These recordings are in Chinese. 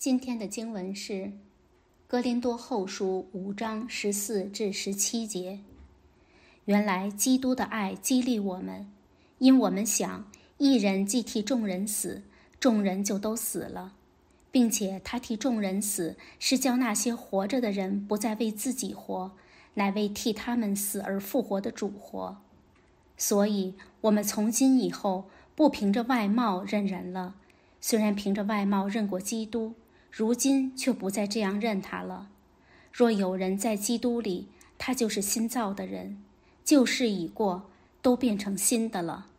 今天的经文是《哥林多后书》5章14至17节。原来基督的爱激励我们，因我们想，一人既替众人死，众人就都死了，并且他替众人死，是叫那些活着的人不再为自己活，乃为替他们死而复活的主活。所以我们从今以后不凭着外貌认人了，虽然凭着外貌认过基督，如今却不再这样认他了。若有人在基督里，他就是新造的人，旧事已过，都变成新的了。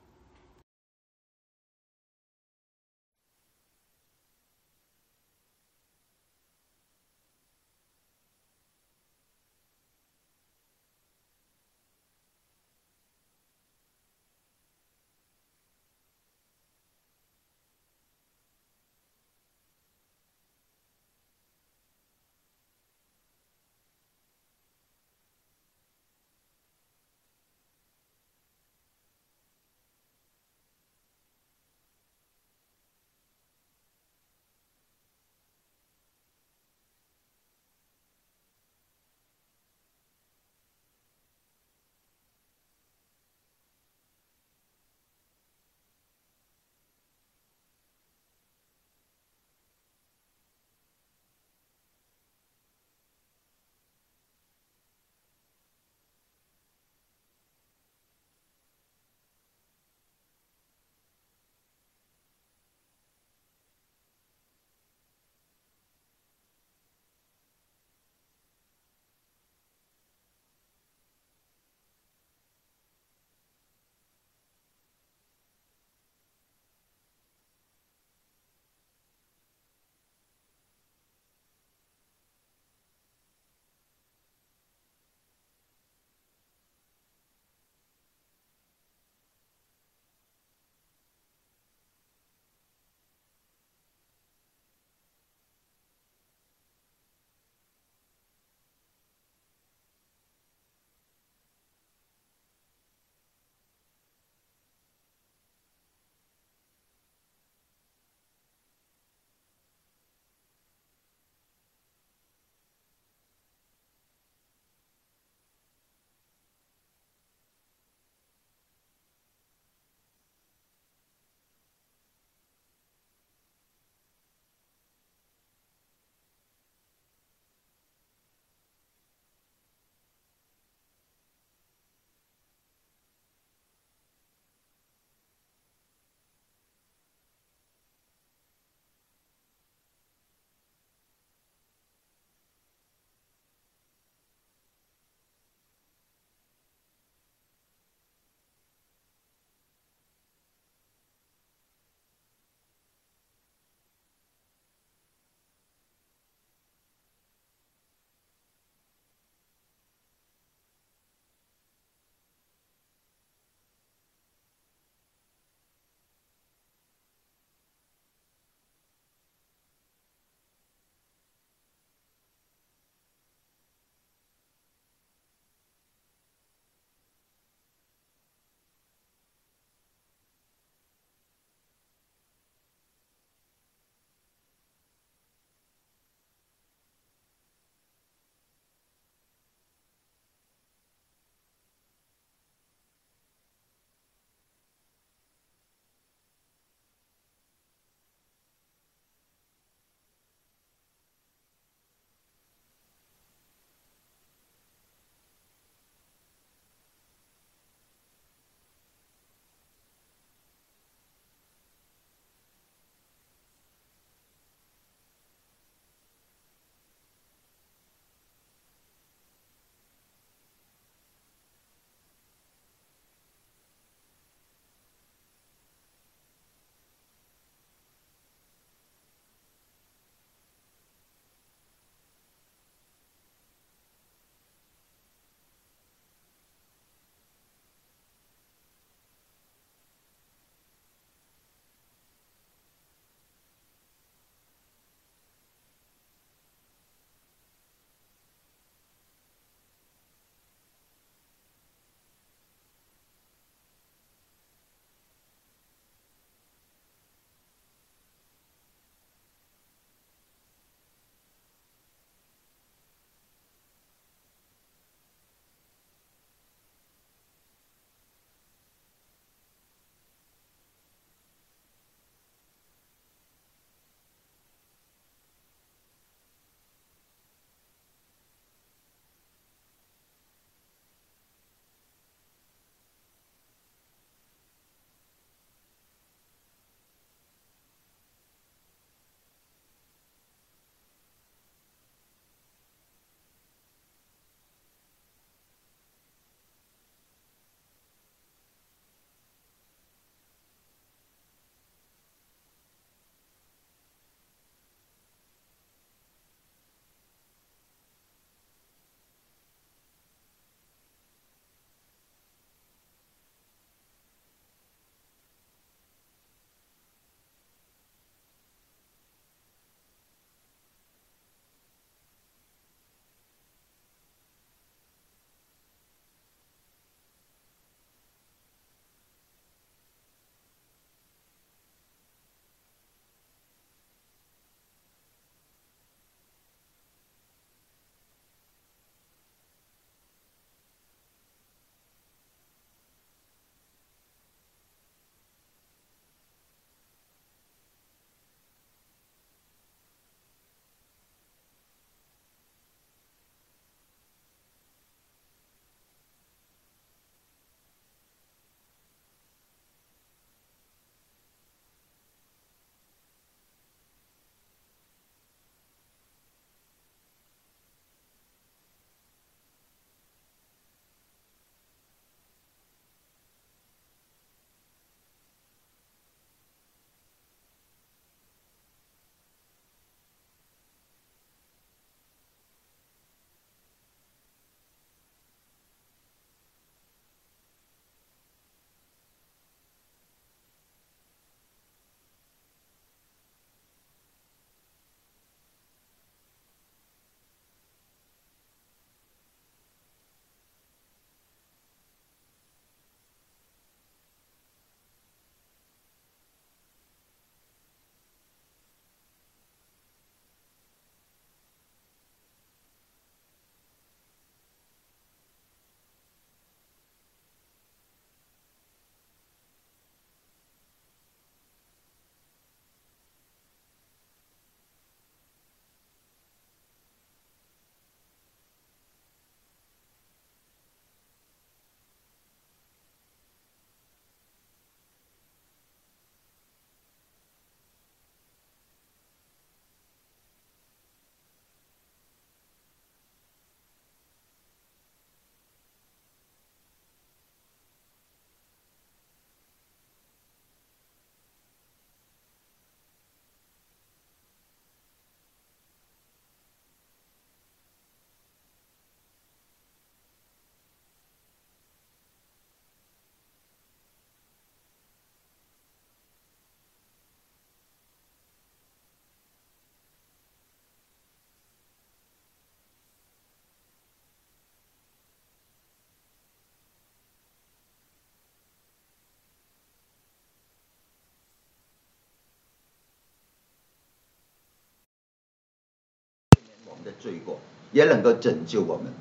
们的罪过，也能够拯救我们。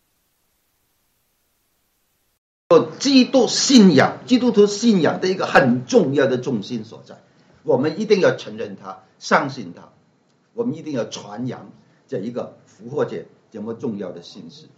基督信仰，基督徒信仰的一个很重要的重心所在，我们一定要承认它，相信它，我们一定要传扬这一个复活节这么重要的信息。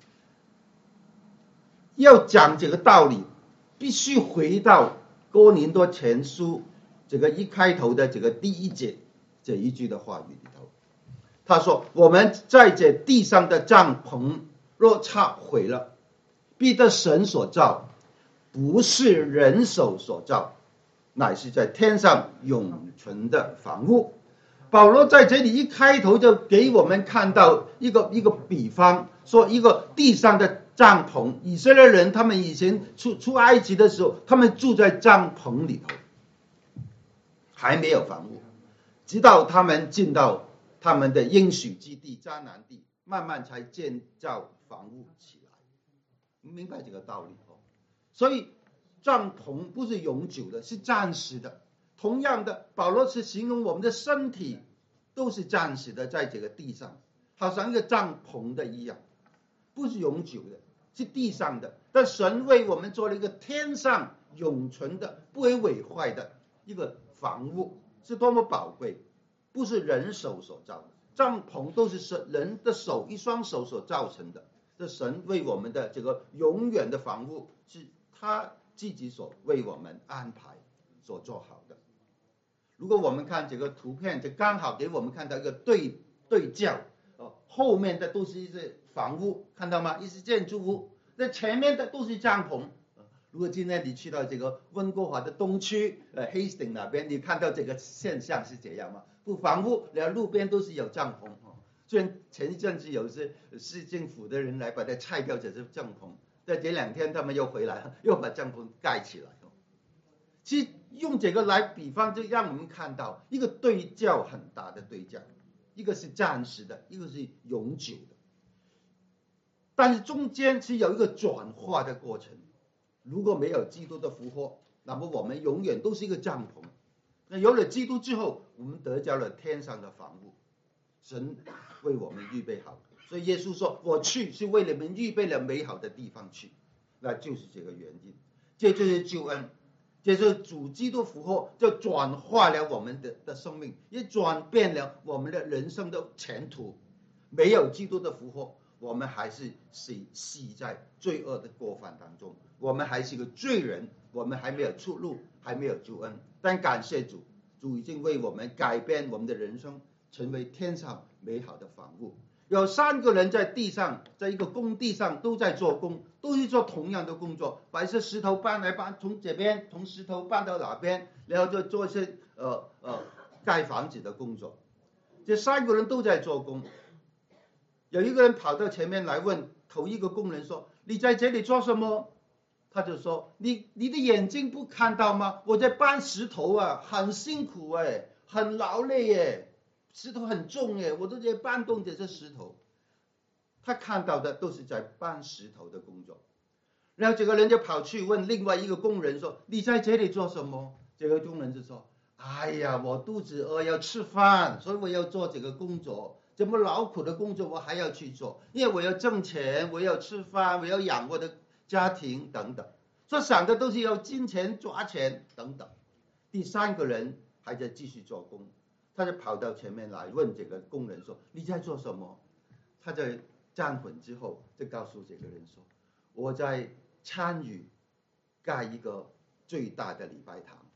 要讲这个道理，必须回到哥林多前书这个一开头的这个第一节这一句的话语里头，他说：“我们在这地上的帐篷若拆毁了，必得神所造，不是人手所造，乃是在天上永存的房屋。”保罗在这里一开头就给我们看到一个比方，说一个地上的帐篷，以色列人他们以前出埃及的时候，他们住在帐篷里头，还没有房屋，直到他们进到他们的应许之地迦南地，慢慢才建造房屋起来。明白这个道理哦？所以帐篷不是永久的，是暂时的。同样的，保罗是形容我们的身体都是暂时的，在这个地上，好像一个帐篷的一样，不是永久的，是地上的。但神为我们做了一个天上永存的、不会毁坏的一个房屋，是多么宝贵！不是人手所造的，帐篷都是人的手，一双手所造成的。这神为我们的这个永远的房屋，是他自己所为我们安排、所做好的。如果我们看这个图片，就刚好给我们看到一个对照，后面的都是一些房屋，看到吗？一些建筑物，那前面的都是帐篷。如果今天你去到这个温哥华的东区，Hastings 那边，你看到这个现象是这样吗？不，房屋然后路边都是有帐篷。虽然前一阵子有些市政府的人来把它拆掉这些帐篷，在这2天他们又回来了，又把帐篷盖起来。其实用这个来比方，就让我们看到一个对照，很大的对照，一个是暂时的，一个是永久的，但是中间是有一个转化的过程。如果没有基督的复活，那么我们永远都是一个帐篷。那有了基督之后，我们得着了天上的房屋，神为我们预备好。所以耶稣说：“我去是为你们预备了美好的地方去。”那就是这个原因，这就是救恩。接着主基督复活，就转化了我们的生命，也转变了我们的人生的前途。没有基督的复活，我们还是死在罪恶的过犯当中，我们还是个罪人，我们还没有出路，还没有救恩。但感谢主，主已经为我们改变我们的人生，成为天上美好的房屋。有3个人在地上，在一个工地上都在做工，都是做同样的工作，把一些石头搬来搬，从这边从石头搬到那边，然后就做一些盖房子的工作。这3个人都在做工。有一个人跑到前面来问头一个工人说：“你在这里做什么？”他就说：“你的眼睛不看到吗？我在搬石头啊，很辛苦很劳累石头很重我都在搬动这些石头。”他看到的都是在搬石头的工作。然后这个人就跑去问另外一个工人说：“你在这里做什么？”这个工人就说：“哎呀，我肚子饿要吃饭，所以我要做这个工作。这么劳苦的工作我还要去做，因为我要挣钱，我要吃饭，我要养我的家庭等等。”所以想的都是要金钱抓钱等等。第3个人还在继续做工，他就跑到前面来问这个工人说：“你在做什么？”他在站稳之后就告诉这个人说：“我在参与盖一个最大的礼拜堂。”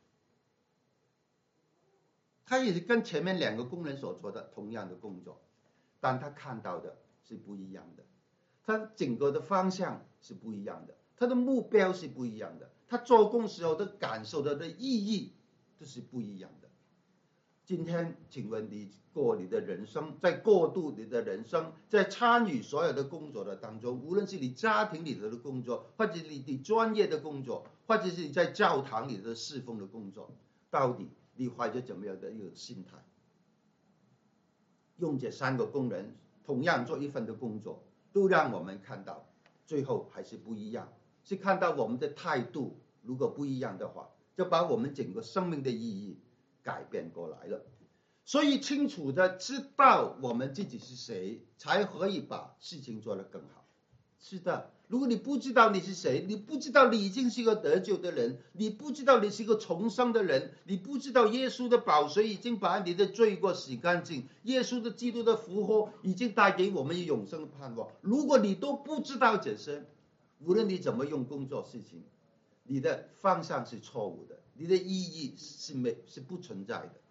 他也是跟前面2个工人所做的同样的工作，但他看到的是不一样的，他整个的方向是不一样的，他的目标是不一样的，他做工时候的感受到的意义都是不一样的。今天请问你过你的人生，在过渡你的人生，在参与所有的工作的当中，无论是你家庭里头的工作，或者你专业的工作，或者是你在教堂里的侍奉的工作，到底你怀着怎么样的一个心态？用这3个工人同样做一份的工作，都让我们看到最后还是不一样，是看到我们的态度如果不一样的话，就把我们整个生命的意义改变过来了。 所以清楚的知道我们自己是谁，才可以把事情做得更好。是的，如果你不知道你是谁，你不知道你已经是一个得救的人，你不知道你是一个重生的人，你不知道耶稣的宝血已经把你的罪过洗干净，耶稣的基督的复活已经带给我们永生的盼望。如果你都不知道这些，无论你怎么用工作事情，你的方向是错误的，你的意义是不存在的。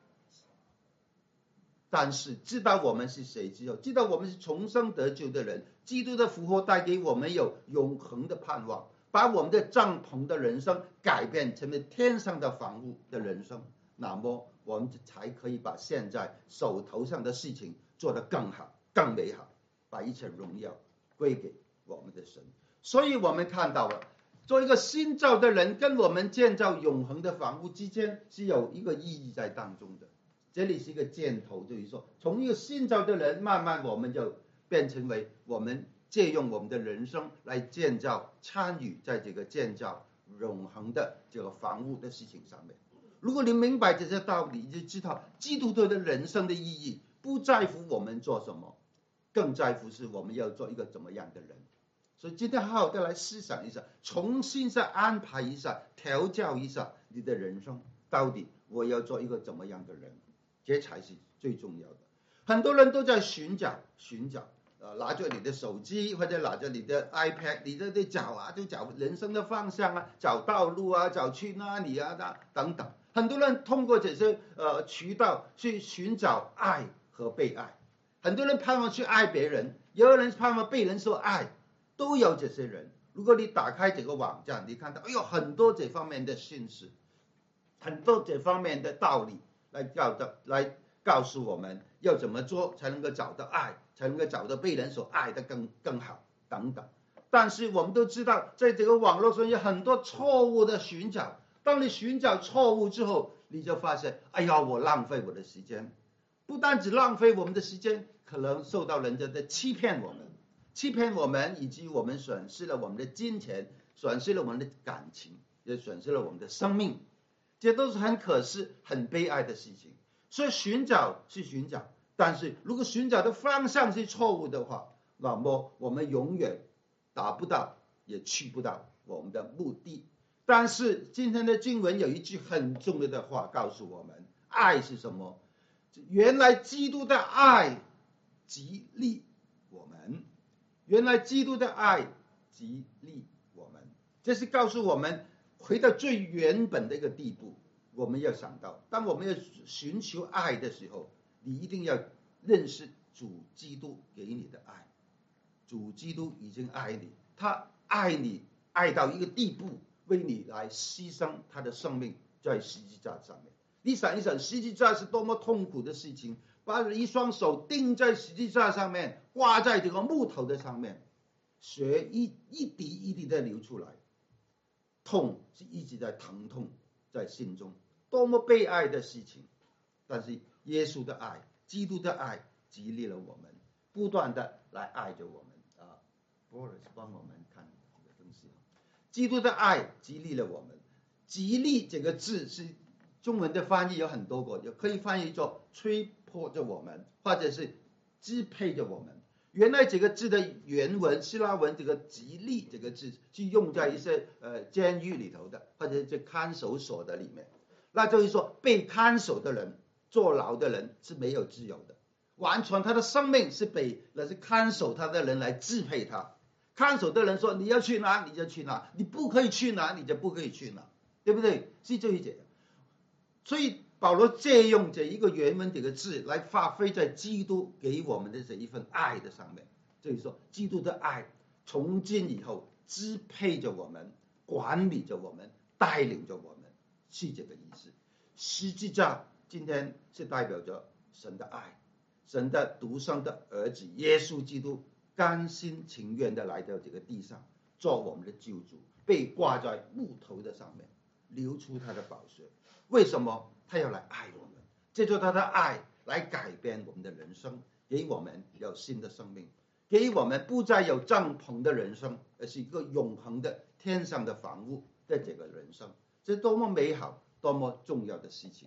但是知道我们是谁之后，知道我们是重生得救的人，基督的复活带给我们有永恒的盼望，把我们的帐篷的人生改变成为天上的房屋的人生，那么我们才可以把现在手头上的事情做得更好更美好，把一切荣耀归给我们的神。所以我们看到了做一个新造的人跟我们建造永恒的房屋之间是有一个意义在当中的。这里是一个箭头，就是说从一个新造的人慢慢我们就变成为我们借用我们的人生来建造参与在这个建造永恒的这个房屋的事情上面。如果你明白这些道理，你就知道基督徒的人生的意义不在乎我们做什么，更在乎是我们要做一个怎么样的人。所以今天好好的来思想一下，重新再安排一下，调教一下你的人生，到底我要做一个怎么样的人，这才是最重要的。很多人都在寻找，拿着你的手机或者拿着你的 iPad， 你在找就找人生的方向啊，找道路啊，找去哪里啊等等。很多人通过这些渠道去寻找爱和被爱，很多人盼望去爱别人，也有人盼望被人所爱，都有这些人。如果你打开这个网站，你看到很多这方面的信息，很多这方面的道理来告诉我们要怎么做才能够找到爱，才能够找到被人所爱的更好等等。但是我们都知道在这个网络上有很多错误的寻找，当你寻找错误之后，你就发现我浪费我的时间，不单只浪费我们的时间，可能受到人家的欺骗我们，以及我们损失了我们的金钱，损失了我们的感情，也损失了我们的生命，这都是很可惜很悲哀的事情。所以寻找是寻找，但是如果寻找的方向是错误的话，那么我们永远达不到也去不到我们的目的。但是今天的经文有一句很重要的话告诉我们，爱是什么？原来基督的爱激励我们，原来基督的爱激励我们，这是告诉我们回到最原本的一个地步。我们要想到，当我们要寻求爱的时候，你一定要认识主基督给你的爱。主基督已经爱你，他爱你爱到一个地步，为你来牺牲他的生命在十字架上面。你想一想，十字架是多么痛苦的事情，把一双手钉在十字架上面，挂在这个木头的上面，血一滴一滴的流出来，痛是一直在疼痛在心中，多么悲哀的事情。但是耶稣的爱，基督的爱激励了我们，不断的来爱着我们。Boris 帮我们看这个东西。基督的爱激励了我们。激励这个字是中文的翻译有很多个，也可以翻译作吹迫着我们，或者是支配着我们。原来这个字的原文希腊文，这个激励这个字是用在一些监狱里头的，或者是看守所的里面。那就是说，被看守的人，坐牢的人是没有自由的，完全他的生命是被那是看守他的人来支配他。看守的人说你要去哪你就去哪，你不可以去哪你就不可以去哪，对不对？是这样。所以保罗借用这一个原文这个字来发挥在基督给我们的这一份爱的上面。就是说，基督的爱从今以后支配着我们，管理着我们，带领着我们，是这个意思。十字架今天是代表着神的爱，神的独生的儿子耶稣基督甘心情愿的来到这个地上做我们的救主，被挂在木头的上面，流出他的宝血。为什么他要来爱我们？借助他的爱来改变我们的人生，给我们有新的生命，给我们不再有帐篷的人生，而是一个永恒的天上的房屋的这个人生。这多么美好多么重要的事情。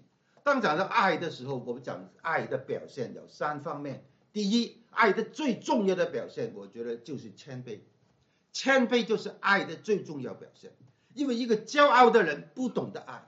当讲到爱的时候，我们讲爱的表现有3方面。第一，爱的最重要的表现，我觉得就是谦卑。谦卑就是爱的最重要表现。因为一个骄傲的人不懂得爱，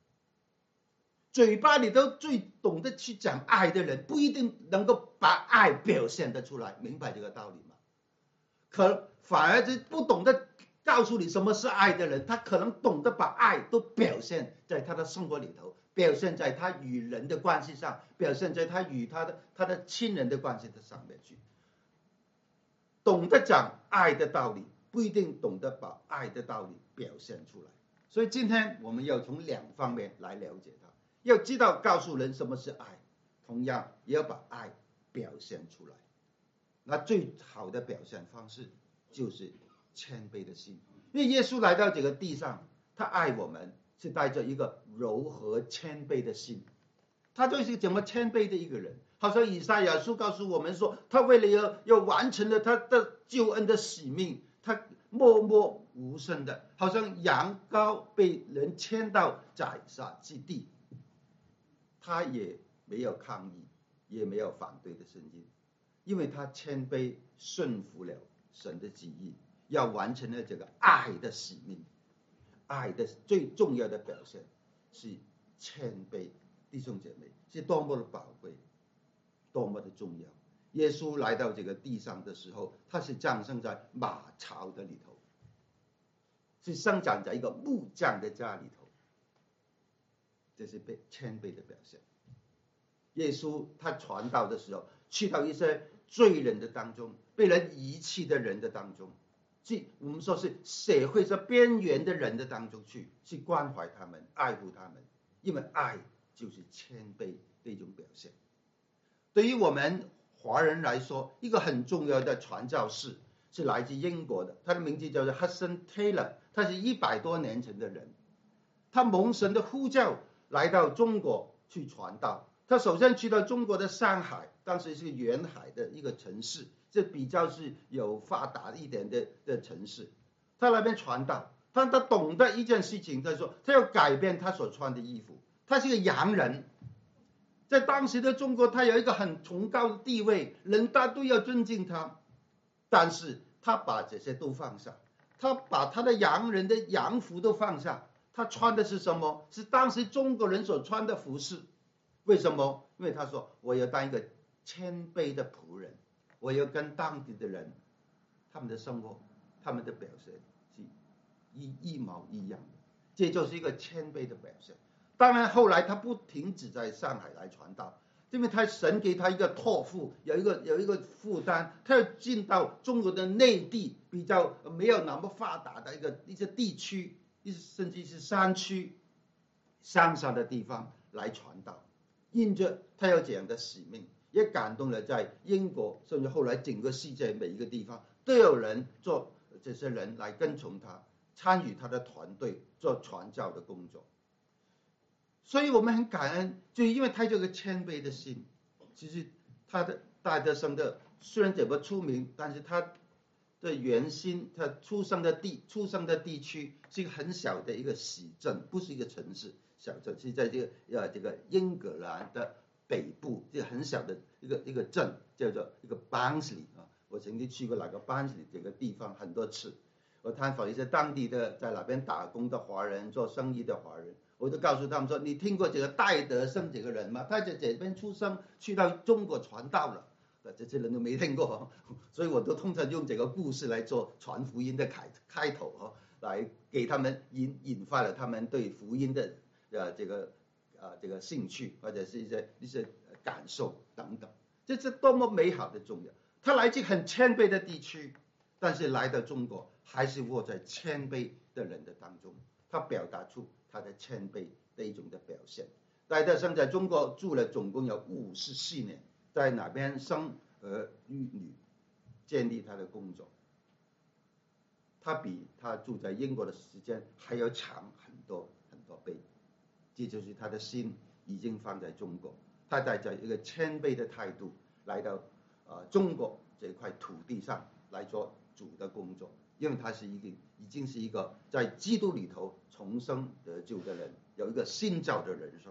嘴巴里头最懂得去讲爱的人，不一定能够把爱表现得出来，明白这个道理吗？反而是不懂得告诉你什么是爱的人，他可能懂得把爱都表现在他的生活里头，表现在他与人的关系上，表现在他与他的亲人的关系的上面去。懂得讲爱的道理，不一定懂得把爱的道理表现出来。所以今天我们要从2方面来了解它，要知道告诉人什么是爱，同样也要把爱表现出来。那最好的表现方式就是谦卑的心，因为耶稣来到这个地上，他爱我们是带着一个柔和谦卑的心，他就是怎么谦卑的一个人。好像以赛亚书告诉我们说，他为了要完成了他的救恩的使命，他默默无声的，好像羊羔被人牵到宰杀之地，他也没有抗议，也没有反对的声音，因为他谦卑顺服了神的旨意，要完成了这个爱的使命。爱的最重要的表现是谦卑，弟兄姐妹，是多么的宝贵，多么的重要。耶稣来到这个地上的时候，他是降生在马槽的里头，是生长在一个木匠的家里头，这是谦卑的表现。耶稣他传道的时候，去到一些罪人的当中，被人遗弃的人的当中，我们说是社会上边缘的人的当中去关怀他们，爱护他们，因为爱就是谦卑的一种表现。对于我们华人来说，一个很重要的传教士是来自英国的，他的名字叫做 Hudson Taylor， 他是100多年前的人，他蒙神的呼召来到中国去传道。他首先去到中国的上海，当时是沿海的一个城市，这比较是有发达一点的城市。他那边传道，他懂得一件事情，他说他要改变他所穿的衣服。他是个洋人，在当时的中国，他有一个很崇高的地位，人大都要尊敬他。但是他把这些都放下，他把他的洋人的洋服都放下，他穿的是什么？是当时中国人所穿的服饰。为什么？因为他说我要当一个谦卑的仆人，我要跟当地的人，他们的生活，他们的表现是一毛一样的，这就是一个谦卑的表现。当然后来他不停止在上海来传道，因为他神给他一个托付，有一个负担，他要进到中国的内地，比较没有那么发达的一些地区，甚至是山区乡下的地方来传道。因着他有这样的使命，也感动了在英国，甚至后来整个世界每一个地方都有人做这些人来跟从他，参与他的团队做传教的工作。所以我们很感恩，就因为他有个谦卑的心。其实他的戴德生的虽然这么出名，但是他的原心，他出生的地区是一个很小的一个市镇，不是一个城市。小镇是在这个英格兰的北部，这个很小的一个镇，叫做一个 Barnsley 啊。我曾经去过那个 Barnsley 这个地方很多次，我探访一些当地的在那边打工的华人，做生意的华人，我就告诉他们说：“你听过这个戴德生这个人吗？他在这边出生，去到中国传道了。”这些人都没听过，所以我都通常用这个故事来做传福音的开头，来给他们引发了他们对福音的这个兴趣，或者是一些感受等等。这是多么美好的重要！他来自很谦卑的地区，但是来到中国还是活在谦卑的人的当中，他表达出他的谦卑的一种的表现。戴德生在中国住了总共有54年，在那边生儿育女，建立他的工作。他比他住在英国的时间还要长很多很多倍。这就是他的心已经放在中国，他带着一个谦卑的态度来到中国这块土地上来做主的工作，因为他是已经是一个在基督里头重生得救的人，有一个新造的人生。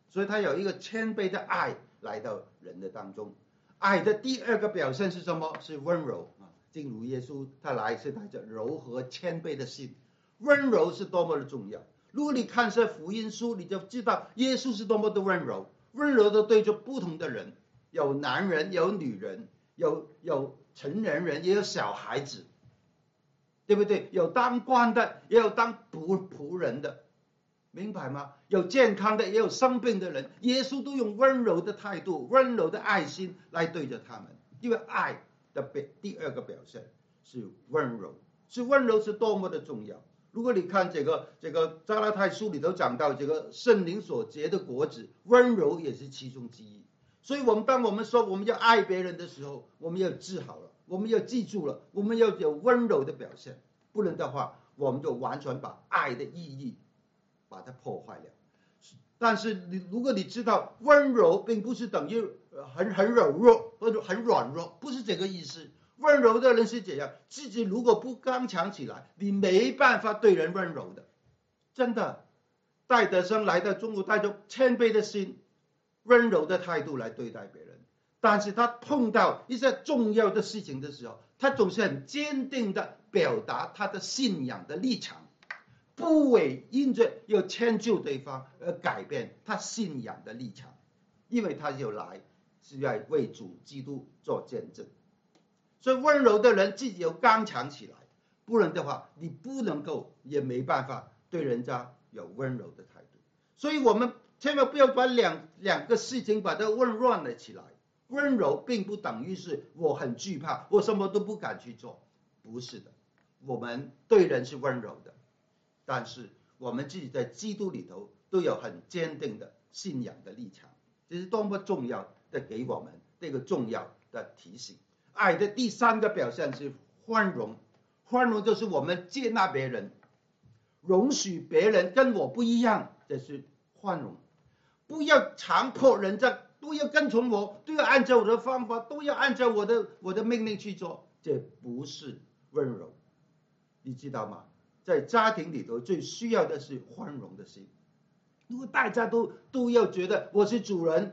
所以他有一个谦卑的爱来到人的当中。爱的第二个表现是什么？是温柔啊！正如耶稣他来是带着柔和谦卑的心，温柔是多么的重要。如果你看这福音书，你就知道耶稣是多么的温柔，温柔的对着不同的人，有男人，有女人，有成年人，也有小孩子，对不对？有当官的，也有当仆人的，明白吗？有健康的，也有生病的人，耶稣都用温柔的态度、温柔的爱心来对着他们。因为爱的第二个表现是温柔，是多么的重要。如果你看这个加拉太书里头讲到这个圣灵所结的果子，温柔也是其中之一。所以当我们说我们要爱别人的时候，我们要治好了，我们要记住了，我们要有温柔的表现，不然的话我们就完全把爱的意义把它破坏了。但是如果你知道温柔并不是等于很柔弱或者很软弱，不是这个意思。温柔的人是怎样？自己如果不刚强起来，你没办法对人温柔的。真的，戴德生来到中国，带着谦卑的心、温柔的态度来对待别人。但是他碰到一些重要的事情的时候，他总是很坚定的表达他的信仰的立场，不会因着要迁就对方而改变他信仰的立场，因为他就来是要为主基督做见证。所以温柔的人自己要刚强起来，不然的话你不能够也没办法对人家有温柔的态度。所以我们千万不要把两个事情把它混乱了起来。温柔并不等于是我很惧怕，我什么都不敢去做，不是的。我们对人是温柔的，但是我们自己在基督里头都有很坚定的信仰的立场，这是多么重要的给我们这个重要的提醒。爱的第三个表现是宽容，宽容就是我们接纳别人，容许别人跟我不一样，这是宽容。不要强迫人家都要跟从我，都要按照我的方法，都要按照我的命令去做，这不是温柔。你知道吗？在家庭里头最需要的是宽容的心。如果大家都要觉得我是主人，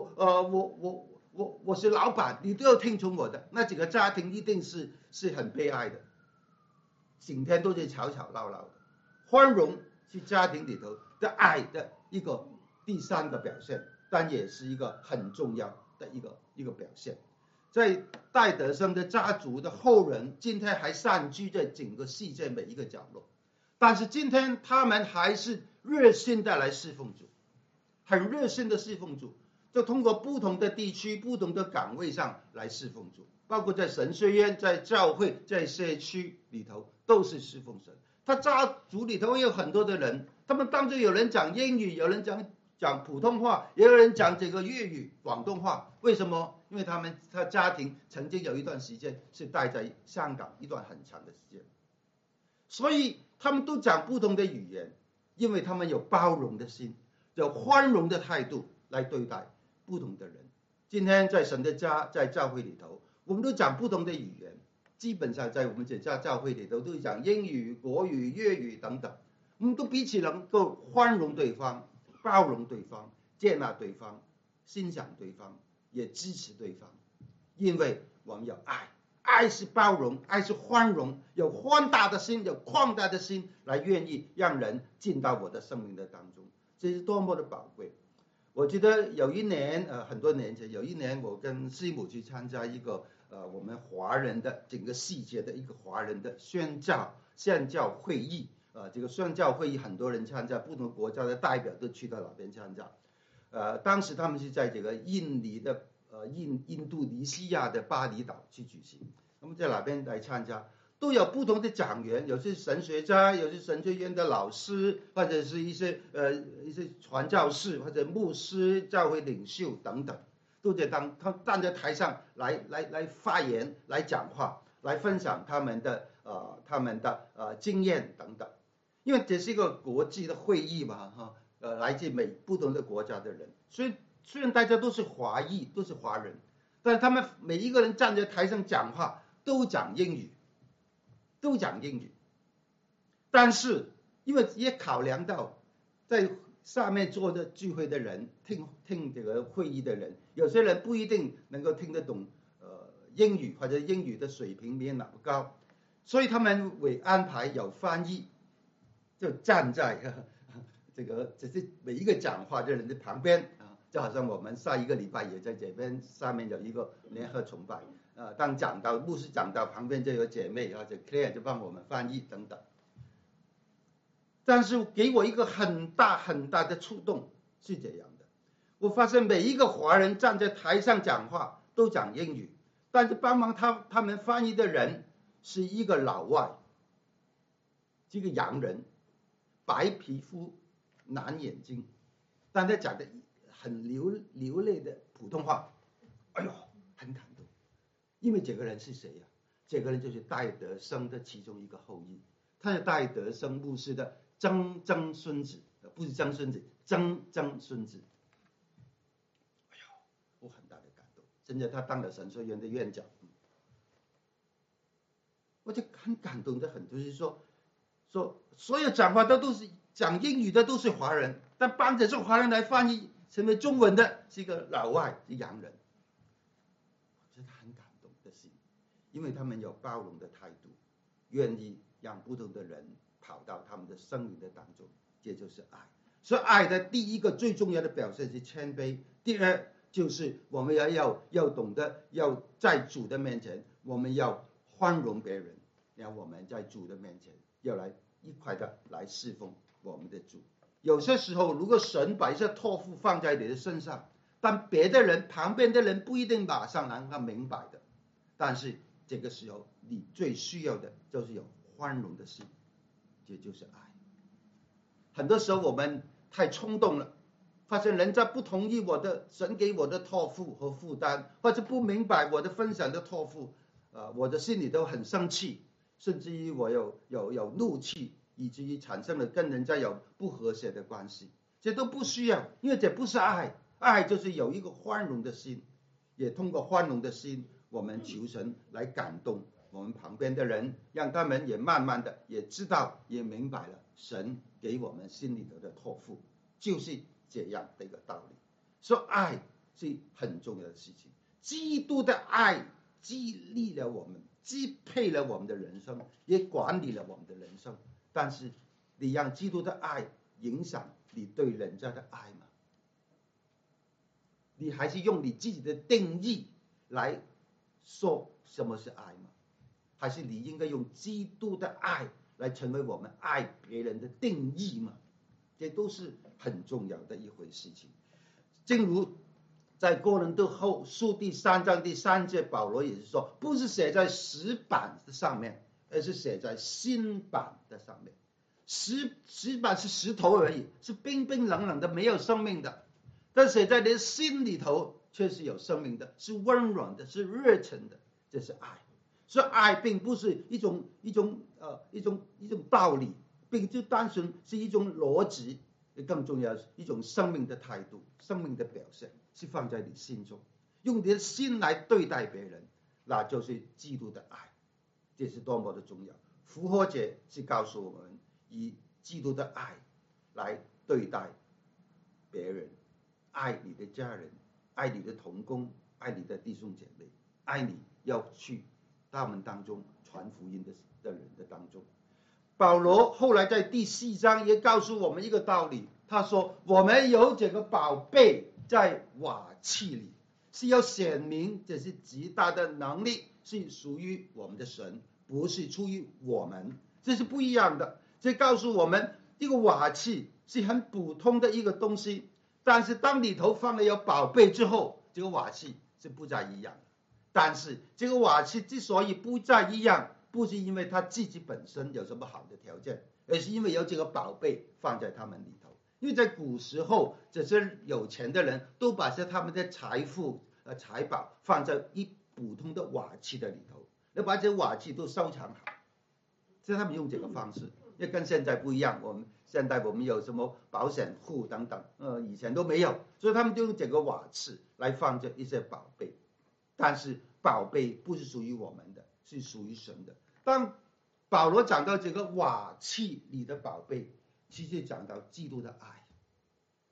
我是老板，你都要听从我的，那这个家庭一定是很悲哀的，整天都在吵吵闹闹的。宽容是家庭里头的爱的一个第三个表现，但也是一个很重要的一个表现。在戴德生的家族的后人今天还散居在整个世界每一个角落，但是今天他们还是热心的来侍奉主，很热心的侍奉主，就通过不同的地区不同的岗位上来侍奉主，包括在神学院、在教会、在社区里头都是侍奉神。他家族里头有很多的人，他们当中有人讲英语，有人讲普通话，也有人讲这个粤语、广东话。为什么？因为他家庭曾经有一段时间是待在香港一段很长的时间，所以他们都讲不同的语言，因为他们有包容的心，有宽容的态度来对待不同的人。今天在神的家，在教会里头，我们都讲不同的语言，基本上在我们这家教会里头都讲英语、国语、粤语等等，我们都彼此能够宽容对方、包容对方、接纳对方、欣赏对方，也支持对方，因为我们有爱，爱是包容，爱是宽容，有宽大的心，有宽大的心来愿意让人进到我的生命的当中，这是多么的宝贵。我记得有一年很多年前，有一年我跟师母去参加一个我们华人的整个世界的一个华人的宣教会议，这个宣教会议很多人参加，不同国家的代表都去到那边参加。当时他们是在这个印度尼西亚的巴厘岛去举行，他们在那边来参加，都有不同的讲员，有些神学家，有些神学院的老师，或者是一些传教士或者牧师、教会领袖等等，都在他站在台上来发言、来讲话、来分享他们的经验等等。因为这是一个国际的会议嘛，来自不同的国家的人，所以虽然大家都是华裔，都是华人，但是他们每一个人站在台上讲话都讲英语，但是因为也考量到在下面坐的聚会的人，听这个会议的人，有些人不一定能够听得懂英语，或者英语的水平没那么高，所以他们会安排有翻译，就站在只是每一个讲话的人的旁边啊，就好像我们下一个礼拜也在这边下面有一个联合崇拜，当讲到牧师讲到旁边就有姐妹或者 Claire 就帮我们翻译等等。但是给我一个很大很大的触动是这样的，我发现每一个华人站在台上讲话都讲英语，但是帮忙他们翻译的人是一个老外，这个洋人，白皮肤蓝眼睛，但他讲的很流利的普通话，哎呦很感动。因为这个人是谁呀？这个人就是戴德生的其中一个后裔，他是戴德生牧师的曾孙子，不是曾孙子，曾孙子。哎呦，我很大的感动，现在他当了神学院的院长，我就很感动的很，就是说所有讲话都是讲英语的都是华人，但帮着这华人来翻译成为中文的是一个老外，是洋人，我觉得很感动的心，因为他们有包容的态度，愿意让不同的人跑到他们的生命的当中，这就是爱。所以爱的第一个最重要的表现是谦卑，第二就是我们要懂得要在主的面前，我们要宽容别人，让我们在主的面前要来一块的来侍奉我们的主。有些时候如果神把一些托付放在你的身上，但别的人旁边的人不一定马上能够明白的，但是这个时候你最需要的就是有宽容的心，这就是爱。很多时候我们太冲动了，发现人家不同意神给我的托付和负担，或者不明白我的分享的托付，我的心里都很生气，甚至于我有怒气，以至于产生了跟人家有不和谐的关系，这都不需要，因为这不是爱。爱就是有一个宽容的心，也通过宽容的心，我们求神来感动我们旁边的人，让他们也慢慢的也知道也明白了神给我们心里头的托付，就是这样的一个道理。所以爱是很重要的事情，基督的爱激励了我们，支配了我们的人生，也管理了我们的人生。但是你让基督的爱影响你对人家的爱吗？你还是用你自己的定义来说什么是爱吗？还是你应该用基督的爱来成为我们爱别人的定义吗？这都是很重要的一回事情。正如在哥林多后书第3章第3节，保罗也是说，不是写在石板的上面，而是写在心板的上面。石板是石头而已，是冰冰冷冷的，没有生命的，但写在你的心里头却是有生命的，是温软的，是热忱的，这是爱。所以爱并不是一种道理，并就单纯是一种逻辑，更重要是一种生命的态度，生命的表现是放在你心中，用你的心来对待别人，那就是基督的爱，这是多么的重要。复活节是告诉我们以基督的爱来对待别人，爱你的家人，爱你的同工，爱你的弟兄姐妹，爱你要去他们当中传福音的人的当中。保罗后来在第4章也告诉我们一个道理，他说我们有这个宝贝在瓦器里，是要显明这是极大的能力是属于我们的神，不是出于我们，这是不一样的。这告诉我们这个瓦器是很普通的一个东西，但是当里头放了有宝贝之后，这个瓦器是不再一样。但是这个瓦器之所以不再一样，不是因为他自己本身有什么好的条件，而是因为有这个宝贝放在他们里头。因为在古时候，这些有钱的人都把他们的财富财宝放在一普通的瓦器的里头，要把这瓦器都收藏好，所以他们用这个方式。也跟现在不一样，现在我们有什么保险户等等，以前都没有，所以他们就用这个瓦器来放着一些宝贝。但是宝贝不是属于我们的，是属于神的。当保罗讲到这个瓦器里的宝贝，其实讲到基督的爱，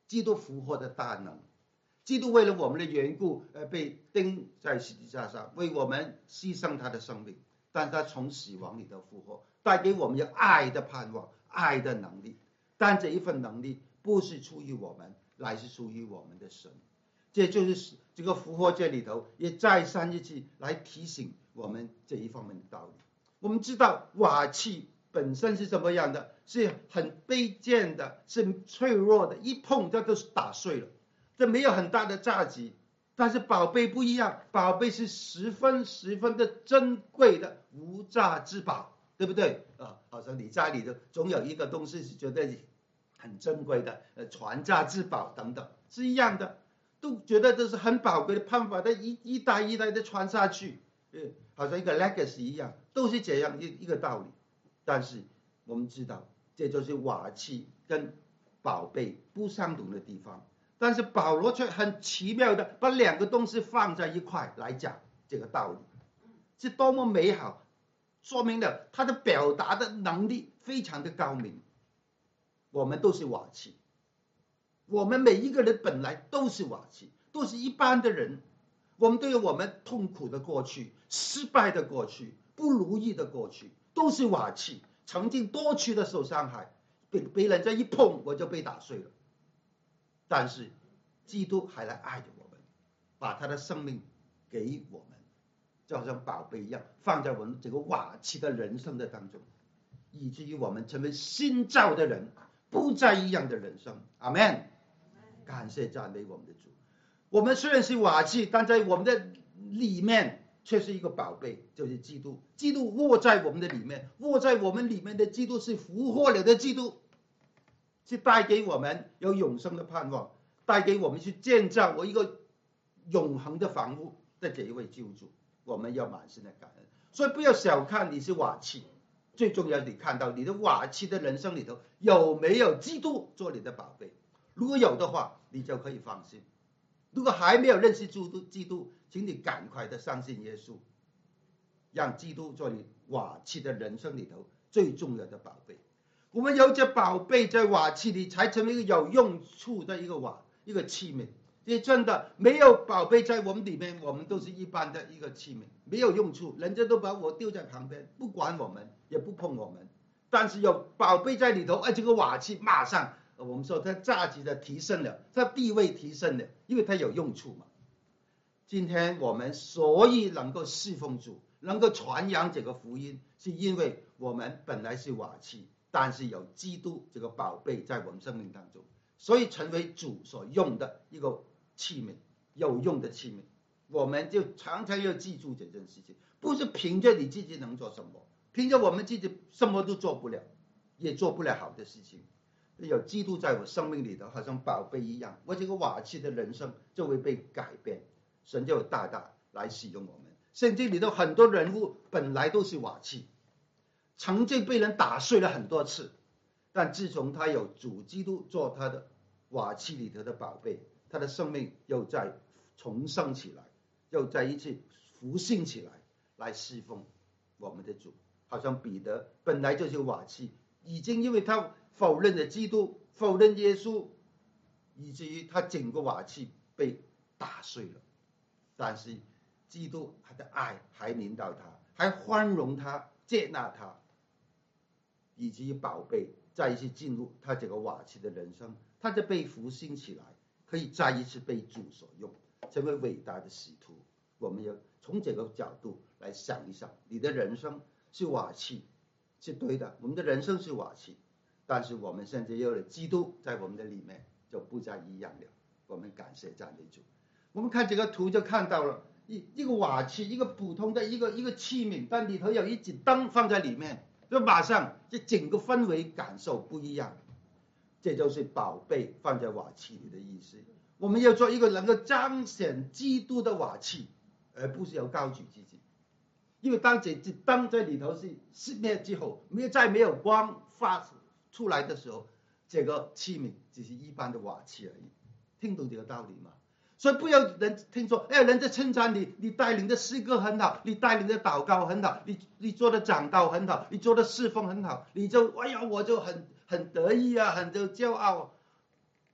基督复活的大能。基督为了我们的缘故被钉在十字架上，为我们牺牲他的生命，但他从死亡里头复活，带给我们有爱的盼望，爱的能力。但这一份能力不是出于我们，乃是出于我们的神。这就是这个复活节里头也再三一次来提醒我们这一方面的道理。我们知道瓦器本身是怎么样的，是很卑贱的，是脆弱的，一碰它都是打碎了，这没有很大的价值。但是宝贝不一样，宝贝是十分的珍贵的无价之宝，对不对啊？好像你家里的总有一个东西是觉得很珍贵的，传家之宝等等，是一样的，都觉得这是很宝贵的，盼望它一代一代的传下去，好像一个 legacy 一样，都是这样一个道理。但是我们知道，这就是瓦器跟宝贝不相同的地方。但是保罗却很奇妙的把两个东西放在一块来讲这个道理，是多么美好，说明了他的表达的能力非常的高明。我们都是瓦器，我们每一个人本来都是瓦器，都是一般的人，我们都有我们痛苦的过去，失败的过去，不如意的过去，都是瓦器，曾经多次的受伤害，被人家一碰我就被打碎了。但是基督还来爱着我们，把他的生命给我们，就好像宝贝一样放在我们这个瓦器的人生的当中，以至于我们成为新造的人，不再一样的人生。阿们。感谢赞美我们的主。我们虽然是瓦器，但在我们的里面却是一个宝贝，就是基督。基督卧在我们的里面，卧在我们里面的基督是复活了的基督，是带给我们有永生的盼望，带给我们去建造我一个永恒的房屋的这一位救主，我们要满心的感恩。所以不要小看你是瓦器，最重要你看到你的瓦器的人生里头有没有基督做你的宝贝。如果有的话，你就可以放心。如果还没有认识基督，请你赶快的相信耶稣，让基督做你瓦器的人生里头最重要的宝贝。我们有这宝贝在瓦器里，才成为一个有用处的一个器皿。也真的没有宝贝在我们里面，我们都是一般的一个器皿，没有用处，人家都把我丢在旁边，不管我们，也不碰我们。但是有宝贝在里头，这个瓦器马上我们说它价值的提升了，它地位提升了，因为它有用处嘛。今天我们所以能够侍奉主，能够传扬这个福音，是因为我们本来是瓦器，但是有基督这个宝贝在我们生命当中，所以成为主所用的一个器皿，有用的器皿。我们就常常要记住这件事情，不是凭着你自己能做什么，凭着我们自己什么都做不了，也做不了好的事情。有基督在我生命里头，好像宝贝一样，我这个瓦器的人生就会被改变，神就大大来使用我们。圣经里头很多人物本来都是瓦器，曾经被人打碎了很多次，但自从他有主基督做他的瓦器里头的宝贝，他的生命又再重生起来，又再一次复兴起来，来侍奉我们的主。好像彼得本来就是瓦器，已经因为他否认了基督，否认耶稣，以至于他整个瓦器被打碎了。但是基督他的爱还领导他，还宽容他，接纳他，以至于宝贝再一次进入他这个瓦器的人生，他就被复兴起来，可以再一次被主所用，成为伟大的使徒。我们要从这个角度来想一想，你的人生是瓦器，是对的，我们的人生是瓦器，但是我们现在有了基督在我们的里面，就不再一样了。我们感谢赞美主。我们看这个图就看到了一个瓦器，一个普通的一个器皿，但里头有一盏灯放在里面，就马上这整个氛围感受不一样。这就是宝贝放在瓦器里的意思。我们要做一个能够彰显基督的瓦器，而不是要高举自己。因为当这灯在里头是熄灭之后，再没有光发出来的时候，这个器皿只是一般的瓦器而已。听懂这个道理吗？所以不要人听说，人家称赞你，你带领的诗歌很好，你带领的祷告很好，你做的讲道很好，你做的侍奉很好，你就我就很得意啊，很骄傲。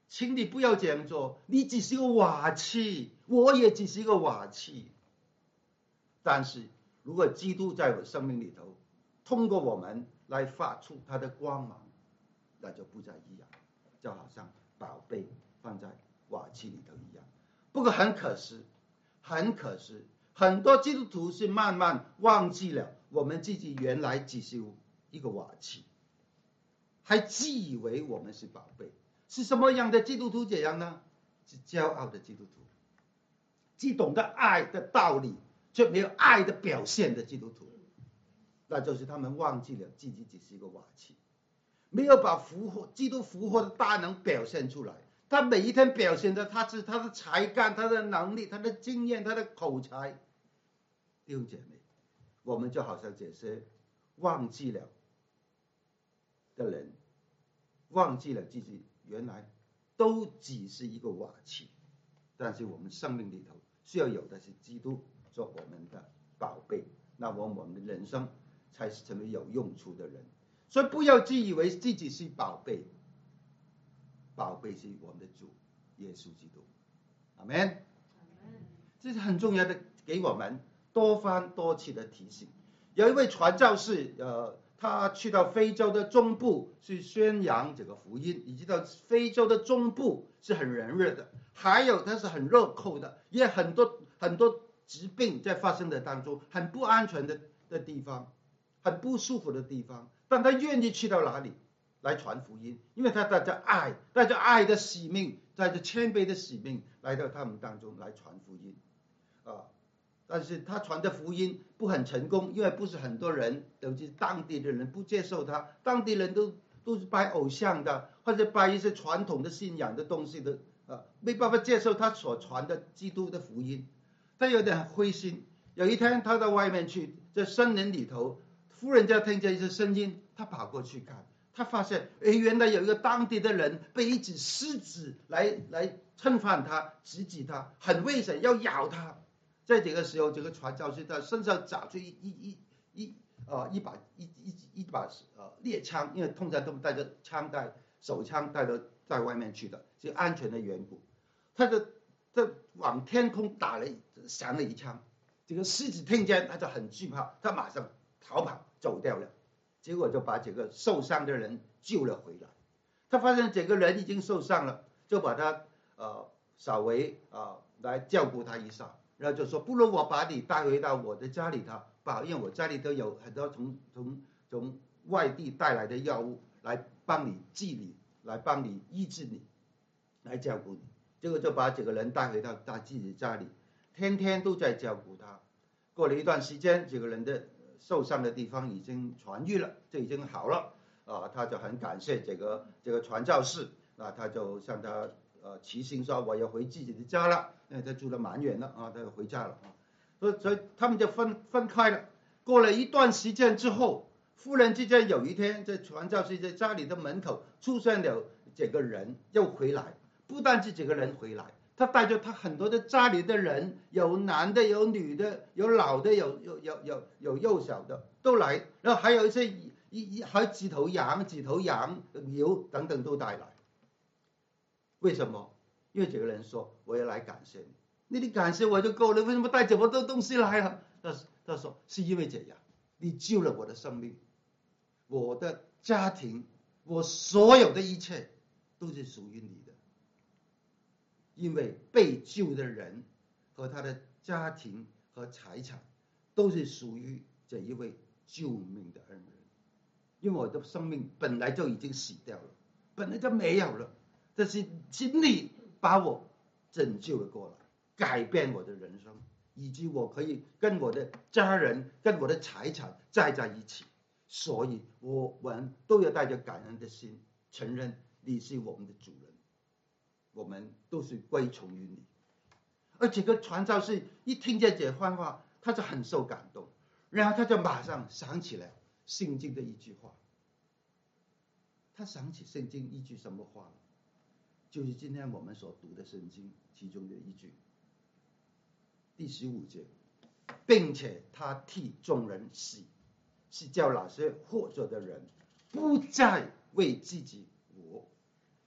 请你不要这样做，你只是个瓦器，我也只是一个瓦器。但是如果基督在我生命里头，通过我们来发出他的光芒，那就不再一样，就好像宝贝放在瓦器里头一样。不过很可惜，很多基督徒是慢慢忘记了我们自己原来只是一个瓦器，还自以为我们是宝贝。是什么样的基督徒这样呢？是骄傲的基督徒，既懂得爱的道理，却没有爱的表现的基督徒。那就是他们忘记了自己只是一个瓦器，没有把基督复活的大能表现出来。他每一天表现的，他的才干、他的能力、他的经验、他的口才。弟兄姐妹，我们就好像这些忘记了的人，忘记了自己原来都只是一个瓦器，但是我们生命里头需要有的是基督做我们的宝贝，那我们的人生才是成为有用处的人。所以不要自以为自己是宝贝，宝贝是我们的主耶稣基督。阿们。这是很重要的，给我们多番多次的提醒。有一位传教士，他去到非洲的中部去宣扬这个福音。你知道非洲的中部是很炎热的，还有它是很热扣的，也很多疾病在发生的当中，很不安全的地方，很不舒服的地方。但他愿意去到哪里来传福音？因为他带着爱的使命，带着谦卑的使命来到他们当中来传福音。但是他传的福音不很成功，因为不是很多人，尤其是当地的人不接受他，当地人都是拜偶像的，或者拜一些传统的信仰的东西的，没办法接受他所传的基督的福音。他有点灰心。有一天他到外面去，在森林里头，忽然间听见一些声音，他跑过去看，他发现原来有一个当地的人被一只狮子来侵犯他，直击他，很危险，要咬他。在这个时候，这个传教士他身上找出一把猎枪，因为通常都带着手枪带着在外面去的，是安全的缘故。他往天空响了一枪，这个狮子听见他就很惧怕，他马上逃跑走掉了，结果就把这个受伤的人救了回来。他发现这个人已经受伤了，就把他稍微来照顾他一下。然后就说，不如我把你带回到我的家里头，因为我家里头有很多从外地带来的药物来帮你治理，来帮你医治你，来照顾你。结果就把这个人带回到他自己家里，天天都在照顾他。过了一段时间，这个人的受伤的地方已经痊愈了，就已经好了。他就很感谢这个传教士，他就向他齐心说我要回自己的家了，因为他住了蛮远了他要回家了所以他们就分开了。过了一段时间之后，忽然之间有一天，在传教士在家里的门口出现了这个人又回来。不但是这个人回来，他带着他很多的家里的人，有男的有女的，有老的有幼小的都来，然后还有一些还有几头羊牛等等都带来。为什么？因为这个人说我要来感谢你，你感谢我就够了，为什么带这么多东西来了？他说是因为这样，你救了我的生命，我的家庭，我所有的一切都是属于你的。因为被救的人和他的家庭和财产都是属于这一位救命的恩人。因为我的生命本来就已经死掉了，本来就没有了，但是请你把我拯救了过来，改变我的人生，以及我可以跟我的家人跟我的财产在一起。所以我们都要带着感恩的心，承认你是我们的主人，我们都是归从于你。而这个传教士一听见这番话，他就很受感动，然后他就马上想起来圣经的一句话。他想起圣经一句什么话呢？就是今天我们所读的圣经其中的一句，第15节，并且他替众人死，是叫那些活着的人不再为自己活，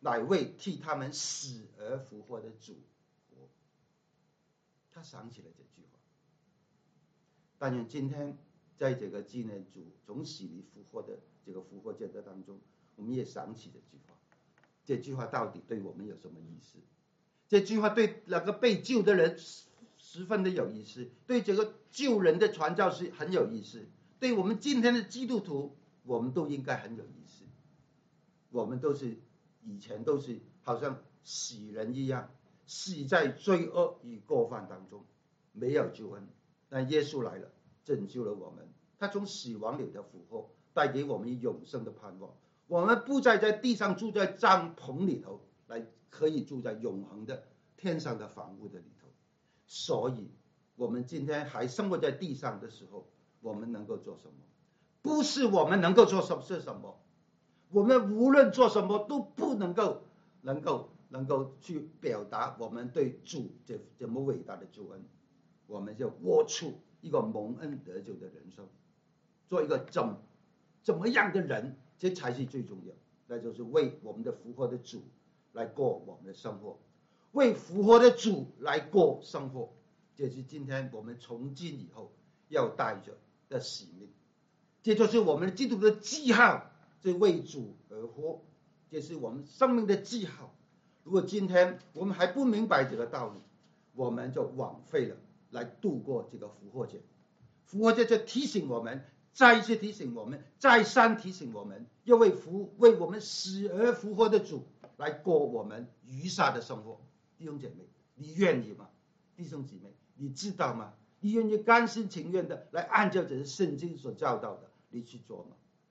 乃为替他们死而复活的主活。他想起了这句话。但愿今天在这个纪念主从死里复活的这个复活节的当中，我们也想起这句话。这句话到底对我们有什么意思？这句话对那个被救的人十分的有意思，对这个救人的传教士很有意思，对我们今天的基督徒，我们都应该很有意思。我们都是以前都是好像死人一样，死在罪恶与过犯当中，没有救恩。但耶稣来了，拯救了我们，他从死亡里的复活，带给我们永生的盼望。我们不再在地上住在帐篷里头，来可以住在永恒的天上的房屋的里头。所以我们今天还生活在地上的时候，我们能够做什么？不是我们能够做什么是什么，我们无论做什么都不能够去表达我们对主这么伟大的救恩。我们就活出一个蒙恩得救的人生，做一个怎么样的人，这才是最重要。那就是为我们的复活的主来过我们的生活，为复活的主来过生活，这是今天我们从今以后要带着的使命。这就是我们基督的记号，这为主而活，这是我们生命的记号。如果今天我们还不明白这个道理，我们就枉费了来度过这个复活节。复活节就提醒我们，再一次提醒我们，再三提醒我们，要为我们死而复活的主来过我们余下的生活。弟兄姐妹，你愿意吗？弟兄姐妹，你知道吗？你愿意甘心情愿的来按照这些圣经所教导的你去做吗？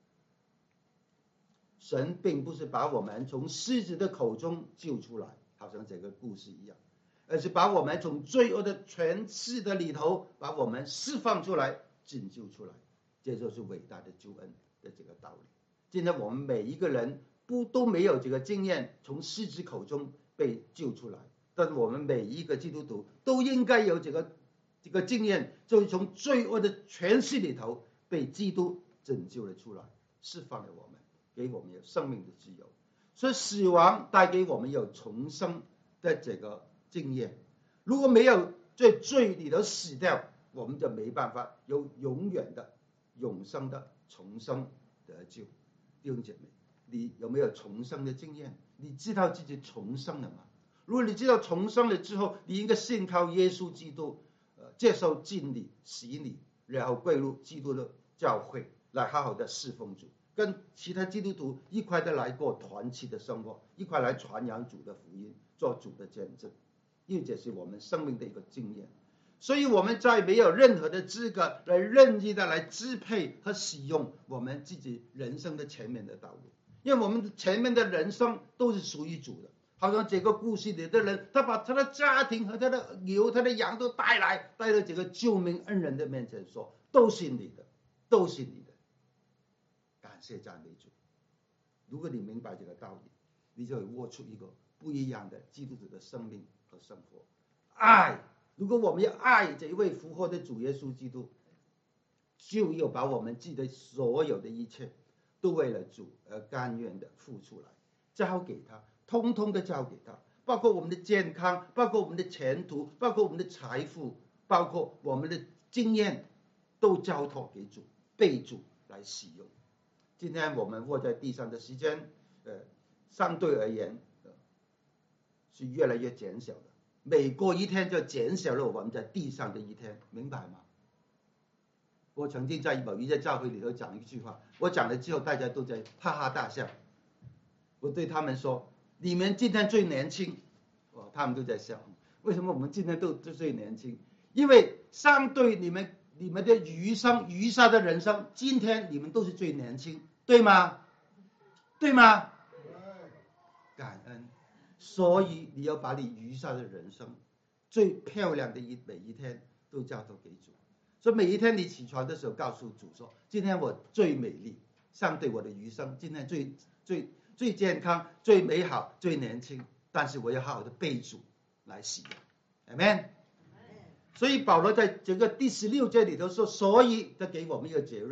神并不是把我们从狮子的口中救出来，好像这个故事一样，而是把我们从罪恶的权势的里头把我们释放出来，拯救出来。这就是伟大的救恩的这个道理。今天我们每一个人都没有这个经验从狮子口中被救出来，但是我们每一个基督徒都应该有这个经验，就是从罪恶的权势里头被基督拯救了出来，释放了我们，给我们有生命的自由。所以死亡带给我们有重生的这个经验。如果没有在罪里头死掉，我们就没办法有永远的永生的重生得救。弟兄姐妹，你有没有重生的经验？你知道自己重生了吗？如果你知道重生了之后，你应该信靠耶稣基督，接受浸礼洗礼，然后归入基督的教会，来好好的侍奉主，跟其他基督徒一块的来过团契的生活，一块来传扬主的福音，做主的见证。因为这是我们生命的一个经验。所以我们在没有任何的资格来任意的来支配和使用我们自己人生的前面的道路，因为我们前面的人生都是属于主的。好像这个故事里的人，他把他的家庭和他的牛他的羊都带到这个救命恩人的面前，说都是你的，都是你的。感谢赞美主。如果你明白这个道理，你就会活出一个不一样的基督徒的生命和生活。爱，如果我们要爱这一位复活的主耶稣基督，就要把我们自己的所有的一切都为了主而甘愿的付出来，交给他，通通的交给他，包括我们的健康，包括我们的前途，包括我们的财富，包括我们的经验，都交托给主，被主来使用。今天我们活在地上的时间，相对而言，是越来越减小的。每过一天就减小了我们在地上的一天，明白吗？我曾经在某一些教会里头讲一句话，我讲了之后大家都在哈哈大笑。我对他们说，你们今天最年轻，他们都在笑。为什么我们今天都最年轻？因为相对你们的余下的人生，今天你们都是最年轻，对吗？对吗？感恩。所以你要把你余下的人生最漂亮的每一天都交托给主。所以每一天你起床的时候告诉主说，今天我最美丽，相对我的余生今天最健康，最美好，最年轻，但是我要好好的被主来使用。 Amen。 所以保罗在这个第16节里头说，所以他给我们一个结论，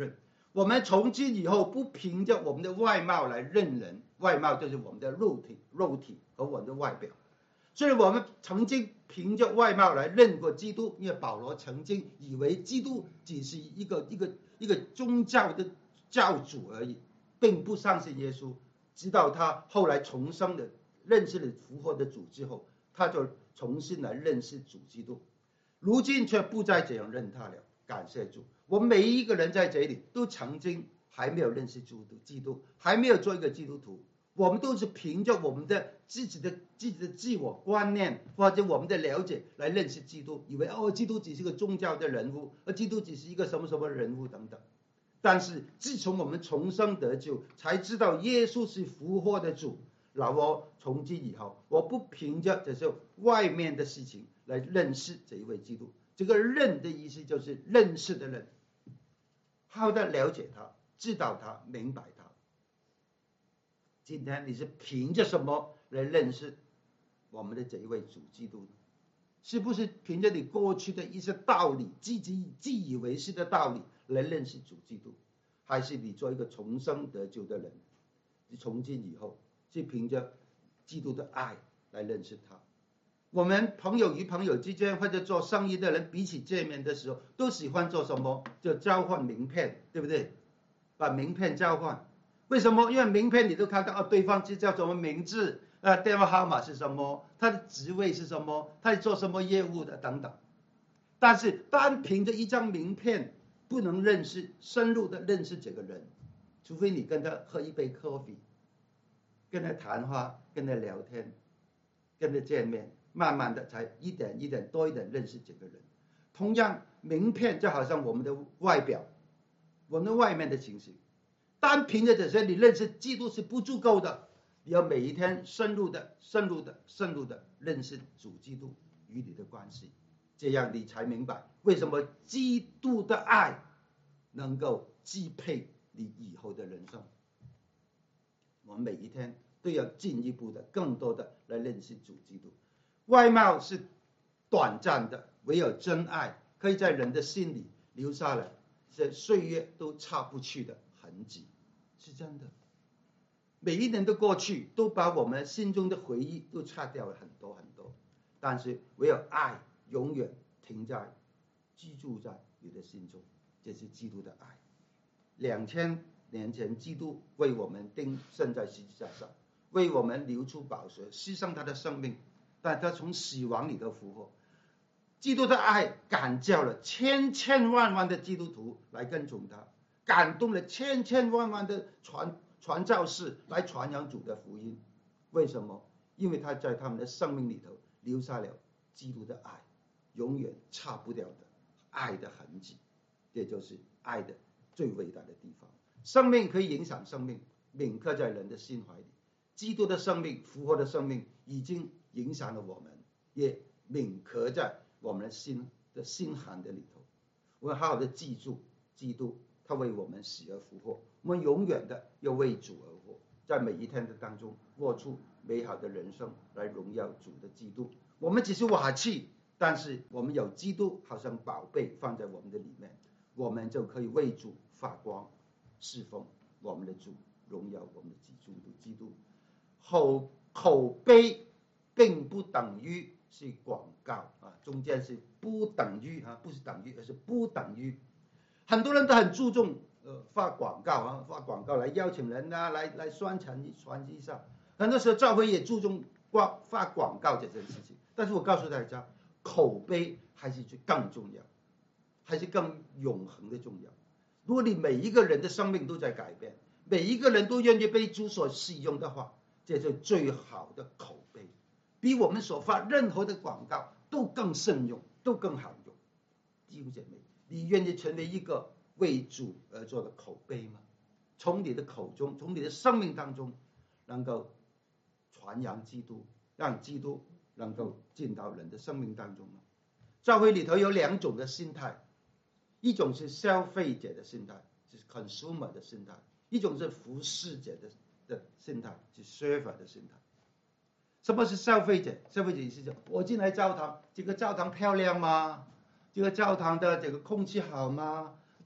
我们从今以后不凭着我们的外貌来认人，外貌就是我们的肉体和我们的外表。所以我们曾经凭着外貌来认过基督，因为保罗曾经以为基督只是一个宗教的教主而已，并不相信耶稣。直到他后来重生的认识了复活的主之后，他就重新来认识主基督。如今却不再这样认他了，感谢主。我们每一个人在这里都曾经还没有认识基督，还没有做一个基督徒，我们都是凭着我们的自己的自我观念或者我们的了解来认识基督，以为基督只是个宗教的人物，基督只是一个什么什么人物等等。但是自从我们重生得救，才知道耶稣是复活的主。那我从今以后，我不凭着这些外面的事情来认识这一位基督。这个认的意思就是认识的认，好的了解他，知道他，明白他。今天你是凭着什么来认识我们的这一位主基督呢？是不是凭着你过去的一些道理，自以为是的道理来认识主基督？还是你做一个重生得救的人，你从今以后是凭着基督的爱来认识他？我们朋友与朋友之间，或者做生意的人彼此见面的时候，都喜欢做什么？就交换名片，对不对？把名片交换。为什么？因为名片你都看到对方是叫什么名字，电话号码是什么，他的职位是什么，他是做什么业务的等等。但是单凭着一张名片不能深入的认识这个人，除非你跟他喝一杯咖啡，跟他谈话，跟他聊天，跟他见面，慢慢的才一点一点多一点认识这个人。同样，名片就好像我们的外表，我们的外面的情形，单凭着这些你认识基督是不足够的，你要每一天深入的认识主基督与你的关系，这样你才明白为什么基督的爱能够支配你以后的人生。我们每一天都要进一步的更多的来认识主基督。外貌是短暂的，唯有真爱可以在人的心里留下来这岁月都擦不去的痕迹，是真的。每一年的过去都把我们心中的回忆都擦掉了很多很多，但是唯有爱永远居住在你的心中，这是基督的爱。2000年前基督为我们钉身在十字架上，为我们流出宝血，牺牲他的生命，但他从死亡里头复活。基督的爱感召了千万的基督徒来跟从他，感动了千万的传教士来传扬主的福音。为什么？因为他在他们的生命里头留下了基督的爱，永远擦不掉的爱的痕迹。这就是爱的最伟大的地方。生命可以影响生命，铭刻在人的心怀里。基督的生命，复活的生命已经影响了我们，也铭刻在我们的心坎的里头。我们好好的记住基督，他为我们死而复活，我们永远的要为主而活，在每一天的当中过出美好的人生来荣耀主的基督。我们只是瓦器，但是我们有基督好像宝贝放在我们的里面，我们就可以为主发光，侍奉我们的主，荣耀我们的基督。口碑并不等于是广告啊，中间是不等于啊，不是等于，而是不等于。很多人都很注重发广告来邀请人啊，来宣传一下。很多时候教会也注重发广告这件事情，但是我告诉大家，口碑还是更重要，还是更永恒的重要。如果你每一个人的生命都在改变，每一个人都愿意被主所使用的话，这是最好的口碑，比我们所发任何的广告都更慎用，都更好用。弟兄姐妹，你愿意成为一个为主而做的口碑吗？从你的口中，从你的生命当中，能够传扬基督，让基督能够进到人的生命当中吗？教会里头有2种的心态，一种是消费者的心态，就是 consumer 的心态；一种是服侍者的心态，是 server 的心态。什么是消费者？消费者意思是我进来教堂，这个教堂漂亮吗？这个教堂的这个空气好吗？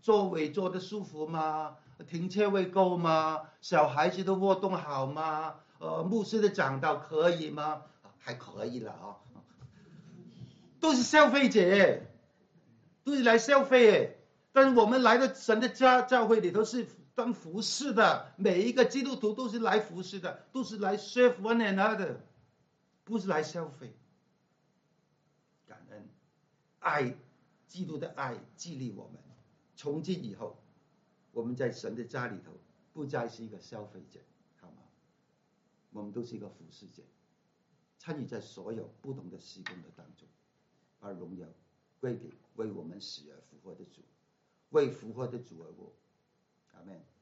座位坐得舒服吗？停车位够吗？小孩子的活动好吗？牧师的讲道可以吗？还可以了啊，都是消费者，都是来消费。但是我们来到神的教会里头是当服侍的，每一个基督徒都是来服侍的，都是来 serve one another，不是来消费。感恩，爱，基督的爱激励我们。从今以后，我们在神的家里头不再是一个消费者，好吗？我们都是一个服侍者，参与在所有不同的事工的当中，把荣耀归给为我们死而复活的主，为复活的主而活。阿们。